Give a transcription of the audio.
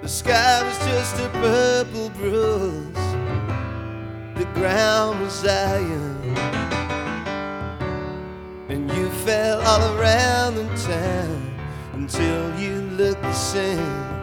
The sky was just a purple bruise, the ground was iron, and you fell all around the town until you looked the same.